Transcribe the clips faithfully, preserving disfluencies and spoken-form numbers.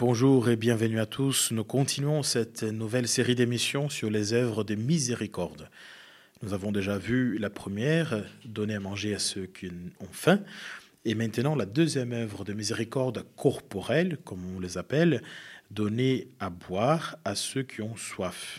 Bonjour et bienvenue à tous. Nous continuons cette nouvelle série d'émissions sur les œuvres de miséricorde. Nous avons déjà vu la première, donner à manger à ceux qui ont faim, et maintenant la deuxième œuvre de miséricorde corporelle, comme on les appelle, donner à boire à ceux qui ont soif.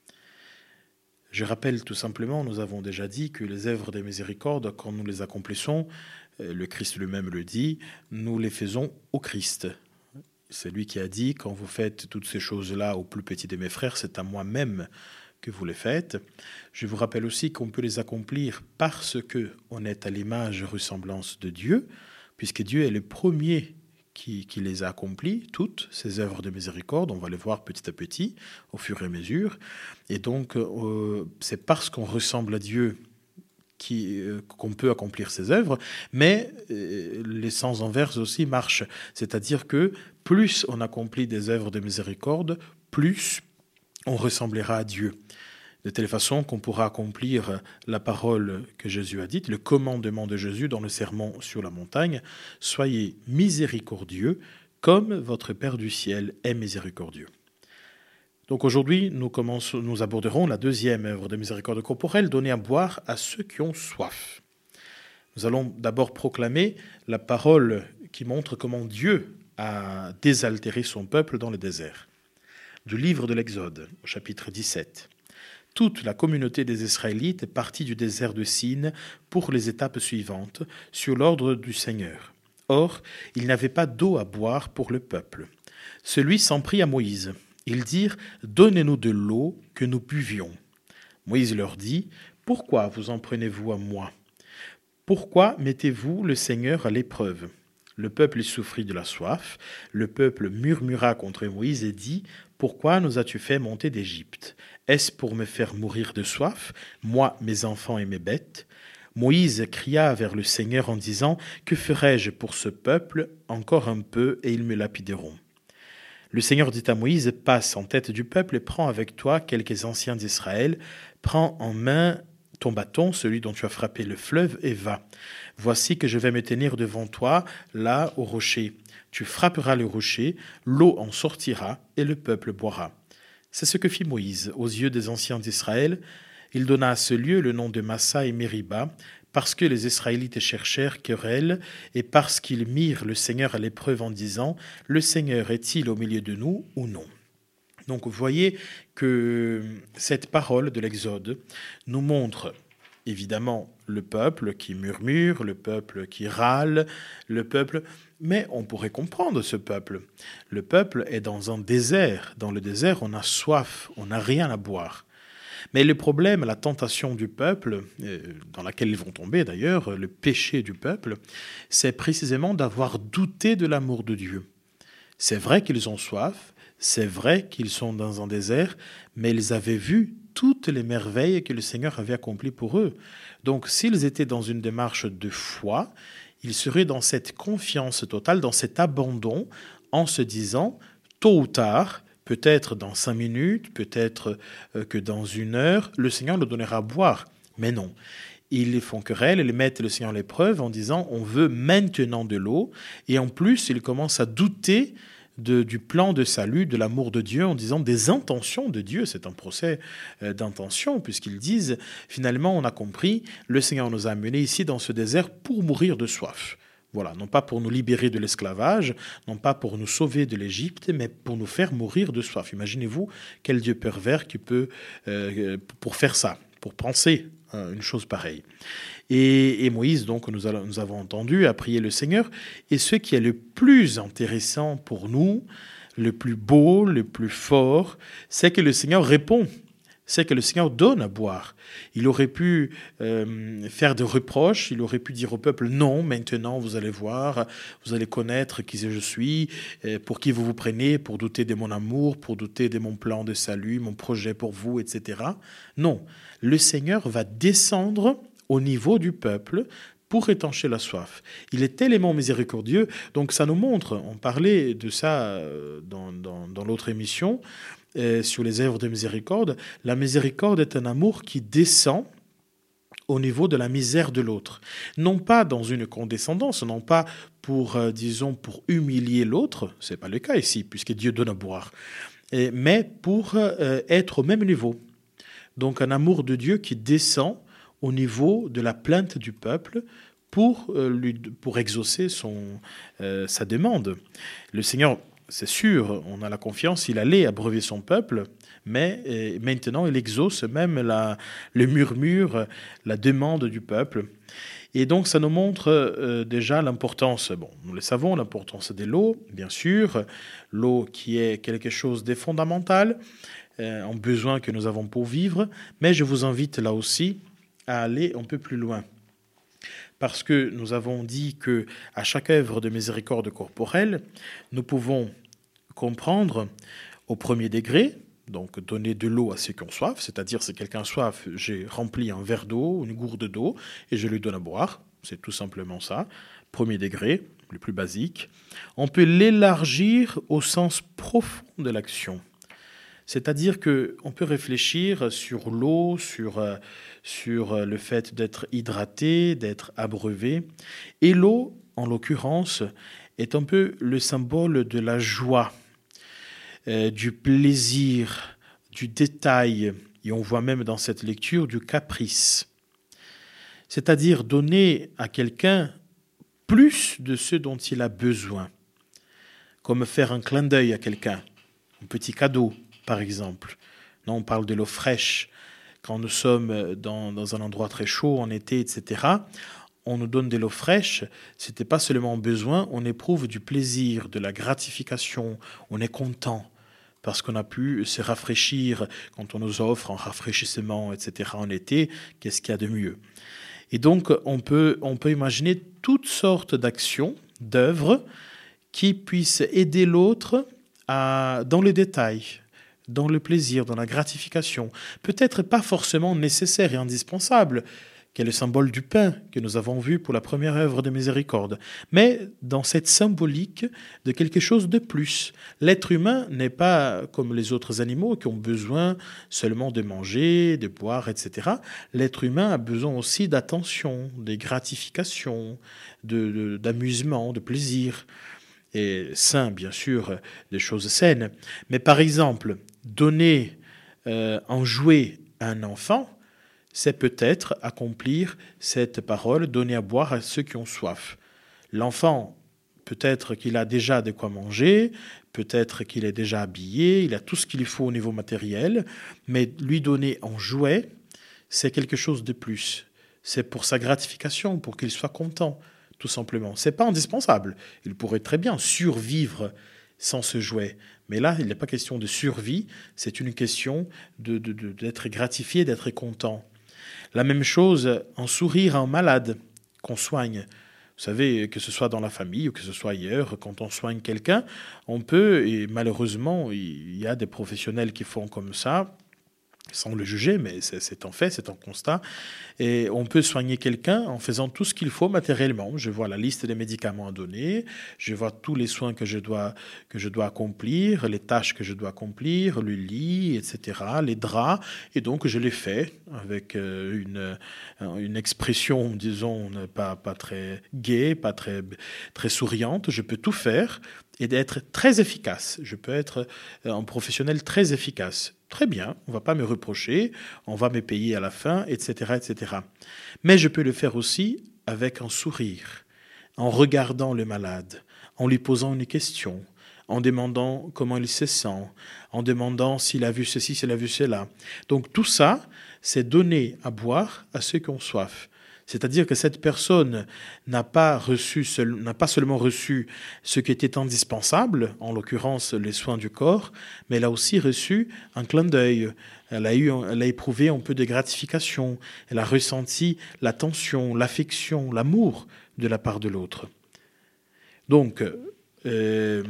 Je rappelle tout simplement, nous avons déjà dit que les œuvres de miséricorde, quand nous les accomplissons, le Christ lui-même le dit, nous les faisons au Christ. C'est lui qui a dit, quand vous faites toutes ces choses-là au plus petit de mes frères, c'est à moi-même que vous les faites. Je vous rappelle aussi qu'on peut les accomplir parce qu'on est à l'image et ressemblance de Dieu, puisque Dieu est le premier qui, qui les a accomplis, toutes ces œuvres de miséricorde. On va les voir petit à petit, au fur et à mesure. Et donc, euh, c'est parce qu'on ressemble à Dieu Qui, euh, qu'on peut accomplir ces œuvres, mais euh, les sens inverses aussi marchent. C'est-à-dire que plus on accomplit des œuvres de miséricorde, plus on ressemblera à Dieu. De telle façon qu'on pourra accomplir la parole que Jésus a dite, le commandement de Jésus dans le sermon sur la montagne, « Soyez miséricordieux comme votre Père du ciel est miséricordieux ». Donc aujourd'hui, nous, commençons, nous aborderons la deuxième œuvre de miséricorde corporelle, donner à boire à ceux qui ont soif. Nous allons d'abord proclamer la parole qui montre comment Dieu a désaltéré son peuple dans le désert. Du livre de l'Exode, au chapitre dix-sept. Toute la communauté des Israélites est partie du désert de Sin pour les étapes suivantes, sur l'ordre du Seigneur. Or, il n'avait pas d'eau à boire pour le peuple. Celui s'en prit à Moïse. Ils dirent « Donnez-nous de l'eau que nous buvions ». Moïse leur dit « Pourquoi vous en prenez-vous à moi ? Pourquoi mettez-vous le Seigneur à l'épreuve ?» Le peuple souffrit de la soif. Le peuple murmura contre Moïse et dit « Pourquoi nous as-tu fait monter d'Égypte ? Est-ce pour me faire mourir de soif, moi, mes enfants et mes bêtes ?» Moïse cria vers le Seigneur en disant « Que ferai-je pour ce peuple ? Encore un peu et ils me lapideront. » Le Seigneur dit à Moïse, « Passe en tête du peuple et prends avec toi quelques anciens d'Israël. Prends en main ton bâton, celui dont tu as frappé le fleuve, et va. Voici que je vais me tenir devant toi, là, au rocher. Tu frapperas le rocher, l'eau en sortira, et le peuple boira. » C'est ce que fit Moïse aux yeux des anciens d'Israël. Il donna à ce lieu le nom de Massa et Mériba, parce que les Israélites cherchèrent querelle et parce qu'ils mirent le Seigneur à l'épreuve en disant « Le Seigneur est-il au milieu de nous ou non ?» Donc vous voyez que cette parole de l'Exode nous montre évidemment le peuple qui murmure, le peuple qui râle, le peuple... Mais on pourrait comprendre ce peuple. Le peuple est dans un désert. Dans le désert, on a soif, on n'a rien à boire. Mais le problème, la tentation du peuple, dans laquelle ils vont tomber d'ailleurs, le péché du peuple, c'est précisément d'avoir douté de l'amour de Dieu. C'est vrai qu'ils ont soif, c'est vrai qu'ils sont dans un désert, mais ils avaient vu toutes les merveilles que le Seigneur avait accomplies pour eux. Donc s'ils étaient dans une démarche de foi, ils seraient dans cette confiance totale, dans cet abandon, en se disant, tôt ou tard, peut-être dans cinq minutes, peut-être que dans une heure, le Seigneur le donnera à boire. Mais non, ils font querelle, ils mettent le Seigneur à l'épreuve en disant « on veut maintenant de l'eau ». Et en plus, ils commencent à douter de, du plan de salut, de l'amour de Dieu, en disant des intentions de Dieu. C'est un procès d'intention, puisqu'ils disent « finalement, on a compris, le Seigneur nous a amenés ici dans ce désert pour mourir de soif ». Voilà, non pas pour nous libérer de l'esclavage, non pas pour nous sauver de l'Égypte, mais pour nous faire mourir de soif. Imaginez-vous quel Dieu pervers qui peut, euh, pour faire ça, pour penser euh, une chose pareille. Et, et Moïse, donc, nous, allons, nous avons entendu, a prié le Seigneur. Et ce qui est le plus intéressant pour nous, le plus beau, le plus fort, c'est que le Seigneur répond. C'est que le Seigneur donne à boire. Il aurait pu euh, faire des reproches, il aurait pu dire au peuple « Non, maintenant vous allez voir, vous allez connaître qui je suis, pour qui vous vous prenez, pour douter de mon amour, pour douter de mon plan de salut, mon projet pour vous, et cetera » Non, le Seigneur va descendre au niveau du peuple pour étancher la soif. Il est tellement miséricordieux, donc ça nous montre, on parlait de ça dans, dans, dans l'autre émission, Euh, sur les œuvres de miséricorde, la miséricorde est un amour qui descend au niveau de la misère de l'autre. Non pas dans une condescendance, non pas pour, euh, disons, pour humilier l'autre, ce n'est pas le cas ici, puisque Dieu donne à boire, et, mais pour euh, être au même niveau. Donc un amour de Dieu qui descend au niveau de la plainte du peuple pour, euh, lui, pour exaucer son, euh, sa demande. Le Seigneur, c'est sûr, on a la confiance, il allait abreuver son peuple, mais euh, maintenant il exauce même la, le murmure, la demande du peuple. Et donc ça nous montre euh, déjà l'importance, bon, nous le savons, l'importance de l'eau, bien sûr, l'eau qui est quelque chose de fondamental, euh, un besoin que nous avons pour vivre, mais je vous invite là aussi à aller un peu plus loin. Parce que nous avons dit que à chaque œuvre de miséricorde corporelle, nous pouvons comprendre au premier degré, donc donner de l'eau à ceux qui ont soif, c'est-à-dire si quelqu'un a soif, j'ai rempli un verre d'eau, une gourde d'eau, et je lui donne à boire, c'est tout simplement ça, premier degré, le plus basique. On peut l'élargir au sens profond de l'action. C'est-à-dire qu'on peut réfléchir sur l'eau, sur, euh, sur le fait d'être hydraté, d'être abreuvé. Et l'eau, en l'occurrence, est un peu le symbole de la joie, euh, du plaisir, du détail. Et on voit même dans cette lecture du caprice. C'est-à-dire donner à quelqu'un plus de ce dont il a besoin. Comme faire un clin d'œil à quelqu'un, un petit cadeau, par exemple. Non, on parle de l'eau fraîche. Quand nous sommes dans, dans un endroit très chaud, en été, et cetera, on nous donne de l'eau fraîche. Ce n'était pas seulement un besoin, on éprouve du plaisir, de la gratification. On est content parce qu'on a pu se rafraîchir quand on nous offre un rafraîchissement, et cetera en été. Qu'est-ce qu'il y a de mieux? Et donc, on peut, on peut imaginer toutes sortes d'actions, d'œuvres qui puissent aider l'autre à, dans les détails, dans le plaisir, dans la gratification. Peut-être pas forcément nécessaire et indispensable, qui est le symbole du pain que nous avons vu pour la première œuvre de miséricorde, mais dans cette symbolique de quelque chose de plus. L'être humain n'est pas comme les autres animaux qui ont besoin seulement de manger, de boire, et cetera. L'être humain a besoin aussi d'attention, de gratification, de, de, d'amusement, de plaisir. Et sain, bien sûr, des choses saines. Mais par exemple, donner euh, un jouet à un enfant, c'est peut-être accomplir cette parole, donner à boire à ceux qui ont soif. L'enfant, peut-être qu'il a déjà de quoi manger, peut-être qu'il est déjà habillé, il a tout ce qu'il faut au niveau matériel, mais lui donner un jouet, c'est quelque chose de plus. C'est pour sa gratification, pour qu'il soit content, tout simplement. Ce n'est pas indispensable. Il pourrait très bien survivre sans ce jouet. Mais là, il n'est pas question de survie, c'est une question de, de, de, d'être gratifié, d'être content. La même chose, un sourire à un malade qu'on soigne. Vous savez, que ce soit dans la famille ou que ce soit ailleurs, quand on soigne quelqu'un, on peut, et malheureusement, il y a des professionnels qui font comme ça, sans le juger, mais c'est, c'est un fait, c'est un constat. Et on peut soigner quelqu'un en faisant tout ce qu'il faut matériellement. Je vois la liste des médicaments à donner, je vois tous les soins que je dois, que je dois accomplir, les tâches que je dois accomplir, le lit, et cetera, les draps. Et donc, je les fais avec une, une expression, disons, pas, pas très gaie, pas très, très souriante. Je peux tout faire et d'être très efficace. Je peux être un professionnel très efficace. Très bien, on ne va pas me reprocher, on va me payer à la fin, et cetera, et cetera. Mais je peux le faire aussi avec un sourire, en regardant le malade, en lui posant une question, en demandant comment il se sent, en demandant s'il a vu ceci, s'il a vu cela. Donc tout ça, c'est donner à boire à ceux qui ont soif. C'est-à-dire que cette personne n'a pas reçu, seul, n'a pas seulement reçu ce qui était indispensable, en l'occurrence les soins du corps, mais elle a aussi reçu un clin d'œil. Elle a eu, elle a éprouvé un peu de gratification. Elle a ressenti l'attention, l'affection, l'amour de la part de l'autre. Donc, euh,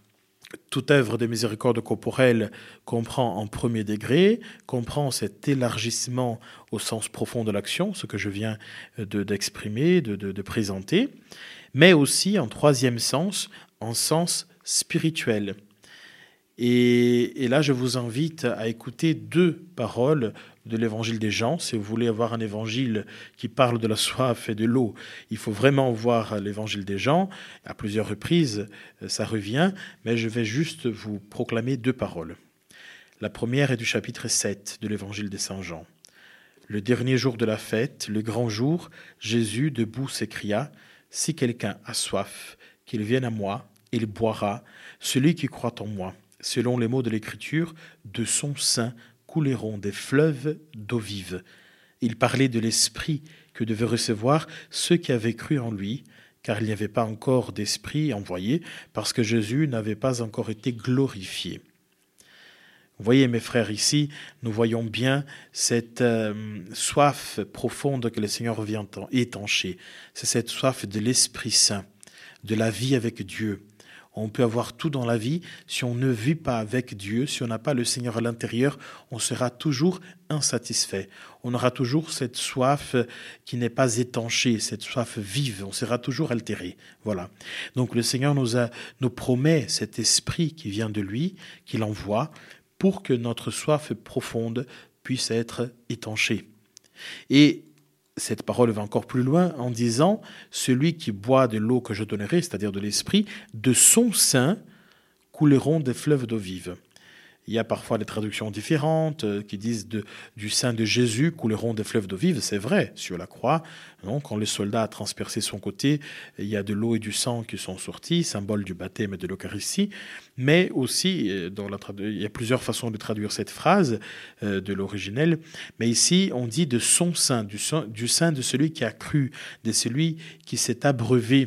toute œuvre de miséricorde corporelle comprend en premier degré, comprend cet élargissement au sens profond de l'action, ce que je viens de, d'exprimer, de, de, de présenter, mais aussi en troisième sens, en sens spirituel. Et, et là, je vous invite à écouter deux paroles de l'évangile des Jean. Si vous voulez avoir un évangile qui parle de la soif et de l'eau, il faut vraiment voir l'évangile des Jean. À plusieurs reprises, ça revient, mais je vais juste vous proclamer deux paroles. La première est du chapitre sept de l'évangile de Saint Jean. Le dernier jour de la fête, le grand jour, Jésus, debout, s'écria « Si quelqu'un a soif, qu'il vienne à moi, il boira, celui qui croit en moi. » Selon les mots de l'Écriture, de son sein couleront des fleuves d'eau vive. Il parlait de l'Esprit que devaient recevoir ceux qui avaient cru en lui, car il n'y avait pas encore d'Esprit envoyé, parce que Jésus n'avait pas encore été glorifié. Vous voyez, mes frères, ici, nous voyons bien cette euh, soif profonde que le Seigneur vient étancher. C'est cette soif de l'Esprit Saint, de la vie avec Dieu. On peut avoir tout dans la vie. Si on ne vit pas avec Dieu, si on n'a pas le Seigneur à l'intérieur, on sera toujours insatisfait. On aura toujours cette soif qui n'est pas étanchée, cette soif vive. On sera toujours altéré. Voilà. Donc le Seigneur nous, a, nous promet cet esprit qui vient de lui, qu'il envoie, pour que notre soif profonde puisse être étanchée. Et cette parole va encore plus loin en disant « Celui qui boit de l'eau que je donnerai, c'est-à-dire de l'esprit, de son sein couleront des fleuves d'eau vive. » Il y a parfois des traductions différentes qui disent de, du sein de Jésus couleront des fleuves d'eau vive. C'est vrai, sur la croix, non, quand le soldat a transpercé son côté, il y a de l'eau et du sang qui sont sortis, symbole du baptême et de l'Eucharistie. Mais aussi, dans la tradu- il y a plusieurs façons de traduire cette phrase euh, de l'originel. Mais ici, on dit de son sein, du sein, du sein de celui qui a cru, de celui qui s'est abreuvé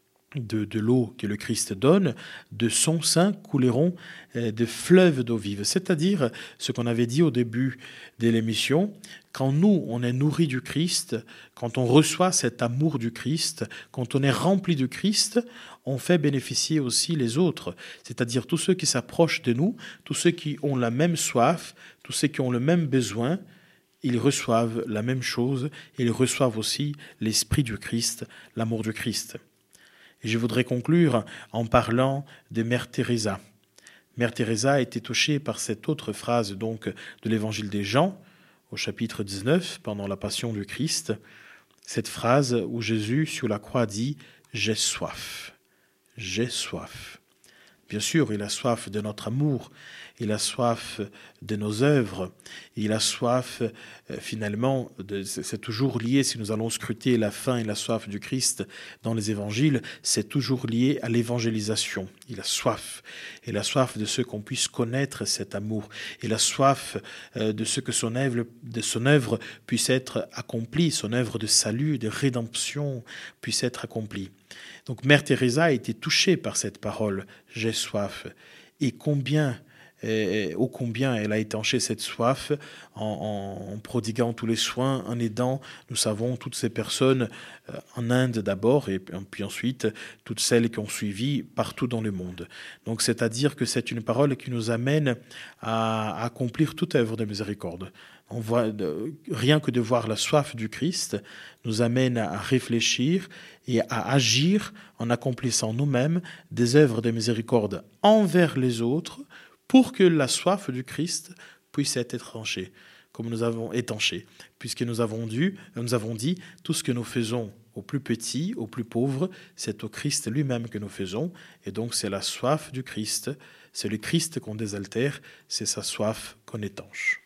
De, de l'eau que le Christ donne, de son sein couleront euh, des fleuves d'eau vive. C'est-à-dire ce qu'on avait dit au début de l'émission, quand nous, on est nourri du Christ, quand on reçoit cet amour du Christ, quand on est rempli du Christ, on fait bénéficier aussi les autres, c'est-à-dire tous ceux qui s'approchent de nous, tous ceux qui ont la même soif, tous ceux qui ont le même besoin, ils reçoivent la même chose, ils reçoivent aussi l'esprit du Christ, l'amour du Christ. Et je voudrais conclure en parlant de Mère Teresa. Mère Teresa a été touchée par cette autre phrase donc de l'Évangile des Jean, au chapitre dix-neuf, pendant la Passion du Christ, cette phrase où Jésus, sur la croix, dit « J'ai soif, j'ai soif ». Bien sûr, il a soif de notre amour, il a soif de nos œuvres, il a soif euh, finalement, de, c'est toujours lié, si nous allons scruter la faim et la soif du Christ dans les évangiles, c'est toujours lié à l'évangélisation. Il a soif, il a soif de ce qu'on puisse connaître cet amour, il a soif euh, de ce que son œuvre, de son œuvre puisse être accomplie, son ôuvre de salut, de rédemption puisse être accomplie. Donc Mère Teresa a été touchée par cette parole « j'ai soif ». Et combien, et, ô combien elle a étanché cette soif en, en, en prodiguant tous les soins, en aidant, nous savons, toutes ces personnes euh, en Inde d'abord, et puis ensuite toutes celles qui ont suivi partout dans le monde. Donc c'est-à-dire que c'est une parole qui nous amène à, à accomplir toute œuvre de miséricorde. On voit, de, rien que de voir la soif du Christ nous amène à réfléchir et à agir en accomplissant nous-mêmes des œuvres de miséricorde envers les autres pour que la soif du Christ puisse être étanchée, comme nous avons étanché, puisque nous avons, dû, nous avons dit tout ce que nous faisons aux plus petits, aux plus pauvres, c'est au Christ lui-même que nous faisons, et donc c'est la soif du Christ, c'est le Christ qu'on désaltère, c'est sa soif qu'on étanche.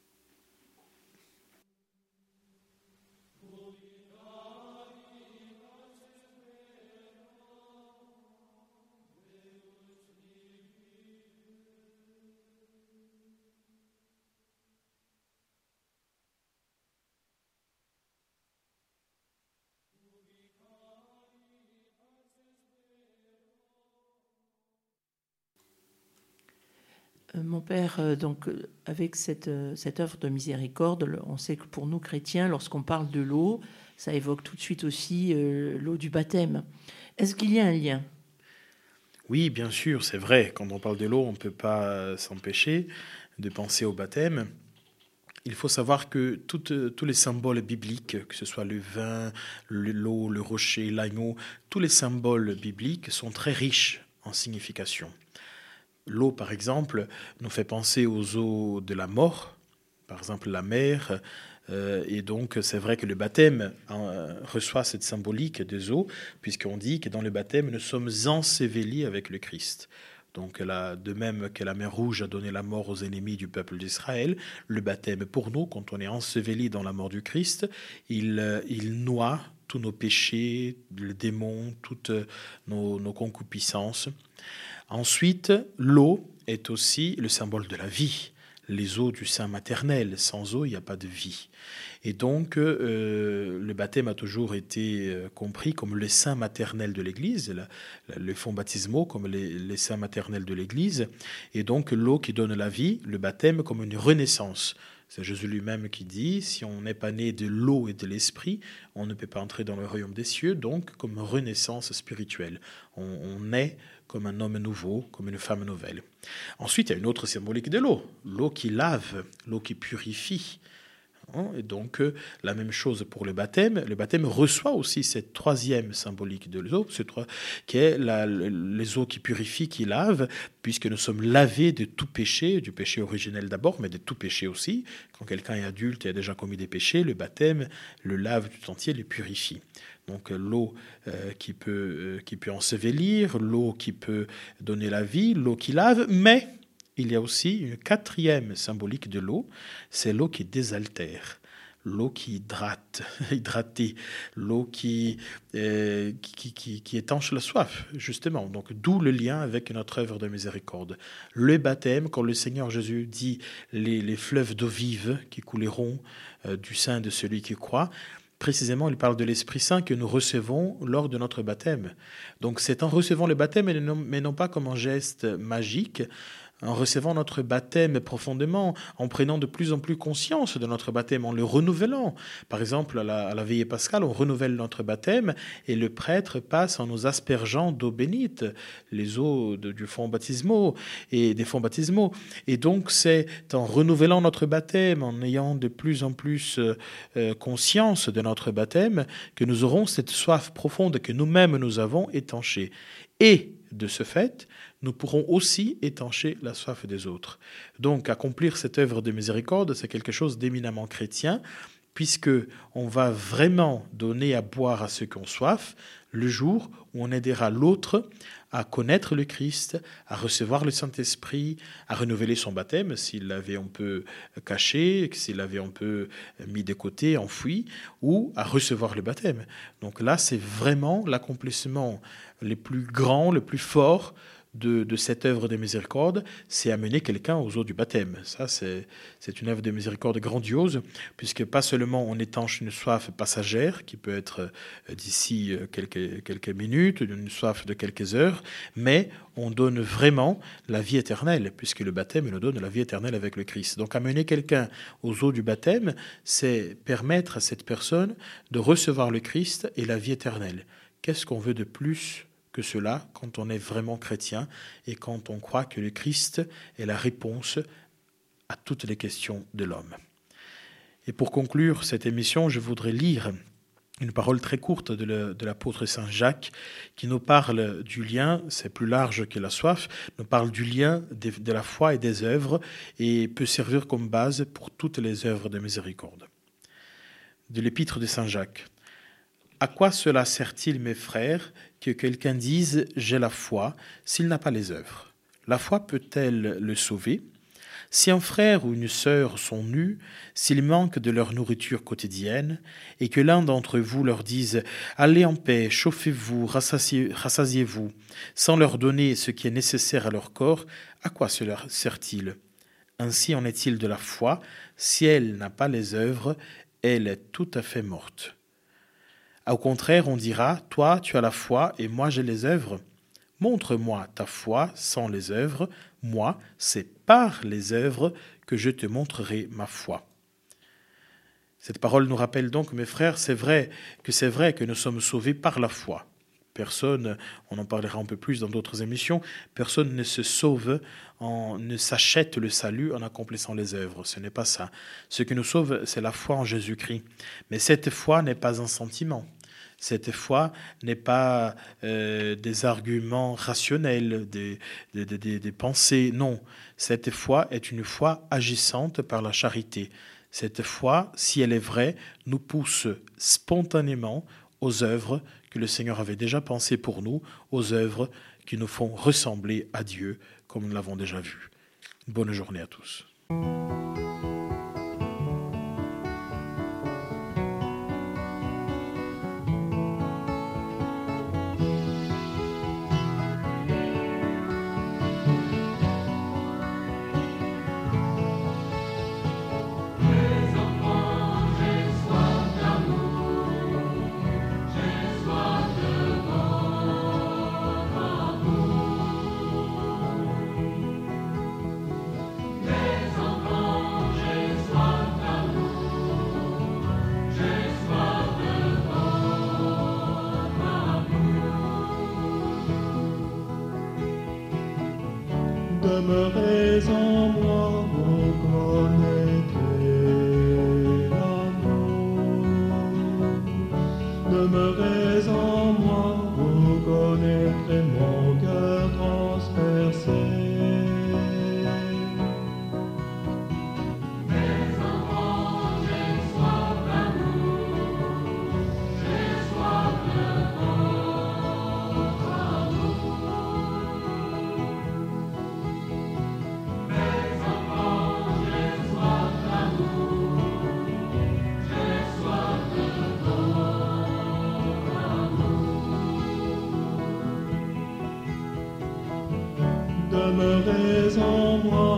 Mon père, donc, avec cette, cette œuvre de miséricorde, on sait que pour nous chrétiens, lorsqu'on parle de l'eau, ça évoque tout de suite aussi euh, l'eau du baptême. Est-ce qu'il y a un lien ? Oui, bien sûr, c'est vrai. Quand on parle de l'eau, on ne peut pas s'empêcher de penser au baptême. Il faut savoir que toutes, tous les symboles bibliques, que ce soit le vin, l'eau, le rocher, l'agneau, tous les symboles bibliques sont très riches en signification. L'eau, par exemple, nous fait penser aux eaux de la mort, par exemple la mer. Euh, et donc, c'est vrai que le baptême euh, reçoit cette symbolique des eaux, puisqu'on dit que dans le baptême, nous sommes ensevelis avec le Christ. Donc, là, de même que la mer Rouge a donné la mort aux ennemis du peuple d'Israël, le baptême pour nous, quand on est enseveli dans la mort du Christ, il, euh, il noie tous nos péchés, les démons, toutes nos, nos concupiscences. Ensuite, l'eau est aussi le symbole de la vie. Les eaux du sein maternel. Sans eau, il n'y a pas de vie. Et donc, euh, le baptême a toujours été euh, compris comme le sein maternel de l'Église, la, la, les fonds baptismaux comme les, les seins maternels de l'Église. Et donc, l'eau qui donne la vie, le baptême comme une renaissance. C'est Jésus lui-même qui dit, si on n'est pas né de l'eau et de l'esprit, on ne peut pas entrer dans le royaume des cieux, donc comme renaissance spirituelle. On, on est comme un homme nouveau, comme une femme nouvelle. Ensuite, il y a une autre symbolique de l'eau, l'eau qui lave, l'eau qui purifie. Et donc, la même chose pour le baptême. Le baptême reçoit aussi cette troisième symbolique de l'eau, qui est la, les eaux qui purifient, qui lavent, puisque nous sommes lavés de tout péché, du péché originel d'abord, mais de tout péché aussi. Quand quelqu'un est adulte et a déjà commis des péchés, le baptême le lave tout entier, le purifie. Donc l'eau euh, qui peut, euh, qui peut ensevelir, l'eau qui peut donner la vie, l'eau qui lave, mais il y a aussi une quatrième symbolique de l'eau, c'est l'eau qui désaltère, l'eau qui hydrate, hydrater, l'eau qui, euh, qui, qui, qui étanche la soif, justement. Donc d'où le lien avec notre œuvre de miséricorde. Le baptême, quand le Seigneur Jésus dit les, les fleuves d'eau vive qui couleront euh, du sein de celui qui croit, précisément, il parle de l'Esprit Saint que nous recevons lors de notre baptême. Donc c'est en recevant le baptême, mais non, mais non pas comme un geste magique, en recevant notre baptême profondément, en prenant de plus en plus conscience de notre baptême, en le renouvelant. Par exemple, à la, à la veillée pascale, on renouvelle notre baptême et le prêtre passe en nous aspergeant d'eau bénite, les eaux de, du fond baptismaux et des fonds baptismaux. Et donc, c'est en renouvelant notre baptême, en ayant de plus en plus euh, conscience de notre baptême, que nous aurons cette soif profonde que nous-mêmes nous avons étanchée. Et de ce fait, nous pourrons aussi étancher la soif des autres. Donc, accomplir cette œuvre de miséricorde, c'est quelque chose d'éminemment chrétien, puisque on va vraiment donner à boire à ceux qui ont soif le jour où on aidera l'autre à connaître le Christ, à recevoir le Saint-Esprit, à renouveler son baptême, s'il l'avait un peu caché, s'il l'avait un peu mis de côté, enfoui, ou à recevoir le baptême. Donc là, c'est vraiment l'accomplissement le plus grand, le plus fort De, de cette œuvre de miséricorde, c'est amener quelqu'un aux eaux du baptême. Ça, c'est, c'est une œuvre de miséricorde grandiose, puisque pas seulement on étanche une soif passagère, qui peut être d'ici quelques, quelques minutes, une soif de quelques heures, mais on donne vraiment la vie éternelle, puisque le baptême nous donne la vie éternelle avec le Christ. Donc amener quelqu'un aux eaux du baptême, c'est permettre à cette personne de recevoir le Christ et la vie éternelle. Qu'est-ce qu'on veut de plus que cela quand on est vraiment chrétien et quand on croit que le Christ est la réponse à toutes les questions de l'homme. Et pour conclure cette émission, je voudrais lire une parole très courte de, le, de l'apôtre Saint Jacques qui nous parle du lien, c'est plus large que la soif, nous parle du lien de, de la foi et des œuvres et peut servir comme base pour toutes les œuvres de miséricorde. De l'épître de Saint Jacques. À quoi cela sert-il, mes frères, que quelqu'un dise « j'ai la foi » s'il n'a pas les œuvres? La foi peut-elle le sauver? Si un frère ou une sœur sont nus, s'ils manquent de leur nourriture quotidienne, et que l'un d'entre vous leur dise « allez en paix, chauffez-vous, rassasiez, rassasiez-vous », sans leur donner ce qui est nécessaire à leur corps, à quoi cela sert-il? Ainsi en est-il de la foi, si elle n'a pas les œuvres, elle est tout à fait morte. Au contraire, on dira, toi, tu as la foi et moi, j'ai les œuvres. Montre-moi ta foi sans les œuvres. Moi, c'est par les œuvres que je te montrerai ma foi. Cette parole nous rappelle donc, mes frères, c'est vrai que c'est vrai que nous sommes sauvés par la foi. Personne, on en parlera un peu plus dans d'autres émissions, personne ne se sauve, en, ne s'achète le salut en accomplissant les œuvres. Ce n'est pas ça. Ce qui nous sauve, c'est la foi en Jésus-Christ. Mais cette foi n'est pas un sentiment. Cette foi n'est pas euh, des arguments rationnels, des, des, des, des pensées. Non, cette foi est une foi agissante par la charité. Cette foi, si elle est vraie, nous pousse spontanément aux œuvres que le Seigneur avait déjà pensées pour nous, aux œuvres qui nous font ressembler à Dieu, comme nous l'avons déjà vu. Bonne journée à tous. Demeurez en moi, vous connaîtrez l'amour. Demeurez en moi, vous connaîtrez mon cœur transpercé. Mes enfants, j'ai soif d'amour, j'ai soif de votre amour. Demeurez en moi.